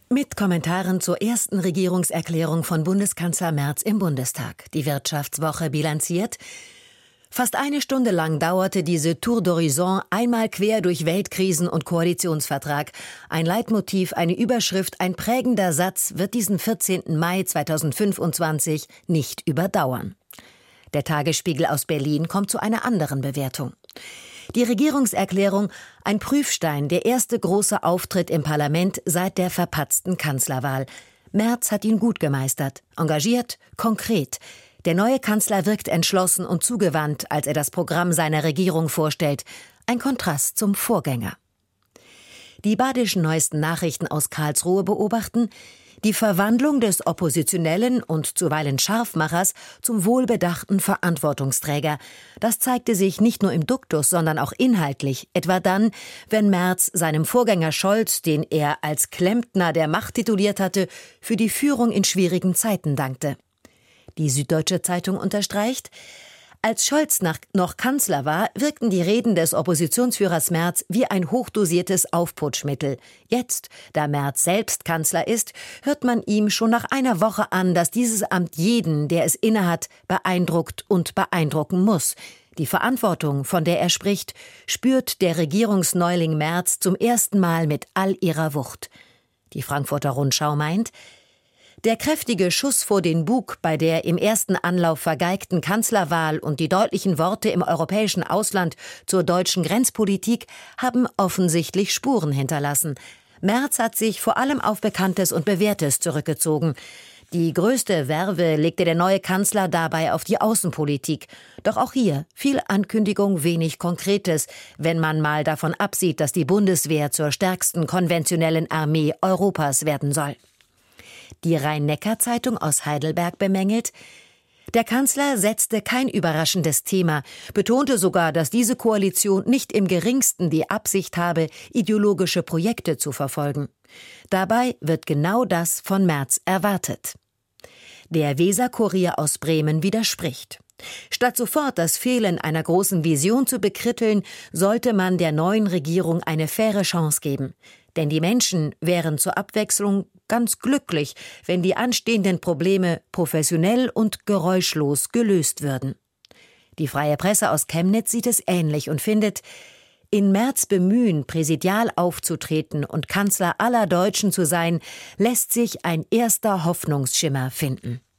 Mit Kommentaren zur ersten Regierungserklärung von Bundeskanzler Merz im Bundestag. Die Wirtschaftswoche bilanziert: Fast eine Stunde lang dauerte diese Tour d'Horizon einmal quer durch Weltkrisen und Koalitionsvertrag. Ein Leitmotiv, eine Überschrift, ein prägender Satz wird diesen 14. Mai 2025 nicht überdauern. Der Tagesspiegel aus Berlin kommt zu einer anderen Bewertung. Die Regierungserklärung, ein Prüfstein, der erste große Auftritt im Parlament seit der verpatzten Kanzlerwahl. Merz hat ihn gut gemeistert, engagiert, konkret. Der neue Kanzler wirkt entschlossen und zugewandt, als er das Programm seiner Regierung vorstellt. Ein Kontrast zum Vorgänger. Die badischen neuesten Nachrichten aus Karlsruhe beobachten: Die Verwandlung des oppositionellen und zuweilen Scharfmachers zum wohlbedachten Verantwortungsträger. Das zeigte sich nicht nur im Duktus, sondern auch inhaltlich, etwa dann, wenn Merz seinem Vorgänger Scholz, den er als Klempner der Macht tituliert hatte, für die Führung in schwierigen Zeiten dankte. Die Süddeutsche Zeitung unterstreicht: Als Scholz noch Kanzler war, wirkten die Reden des Oppositionsführers Merz wie ein hochdosiertes Aufputschmittel. Jetzt, da Merz selbst Kanzler ist, hört man ihm schon nach einer Woche an, dass dieses Amt jeden, der es innehat, beeindruckt und beeindrucken muss. Die Verantwortung, von der er spricht, spürt der Regierungsneuling Merz zum ersten Mal mit all ihrer Wucht. Die Frankfurter Rundschau meint: Der kräftige Schuss vor den Bug bei der im ersten Anlauf vergeigten Kanzlerwahl und die deutlichen Worte im europäischen Ausland zur deutschen Grenzpolitik haben offensichtlich Spuren hinterlassen. Merz hat sich vor allem auf Bekanntes und Bewährtes zurückgezogen. Die größte Verve legte der neue Kanzler dabei auf die Außenpolitik. Doch auch hier viel Ankündigung, wenig Konkretes, wenn man mal davon absieht, dass die Bundeswehr zur stärksten konventionellen Armee Europas werden soll. Die Rhein-Neckar-Zeitung aus Heidelberg bemängelt: Der Kanzler setzte kein überraschendes Thema, betonte sogar, dass diese Koalition nicht im geringsten die Absicht habe, ideologische Projekte zu verfolgen. Dabei wird genau das von Merz erwartet. Der Weser-Kurier aus Bremen widerspricht: Statt sofort das Fehlen einer großen Vision zu bekritteln, sollte man der neuen Regierung eine faire Chance geben. Denn die Menschen wären zur Abwechslung ganz glücklich, wenn die anstehenden Probleme professionell und geräuschlos gelöst würden. Die Freie Presse aus Chemnitz sieht es ähnlich und findet: In Merz' Bemühen, präsidial aufzutreten und Kanzler aller Deutschen zu sein, lässt sich ein erster Hoffnungsschimmer finden.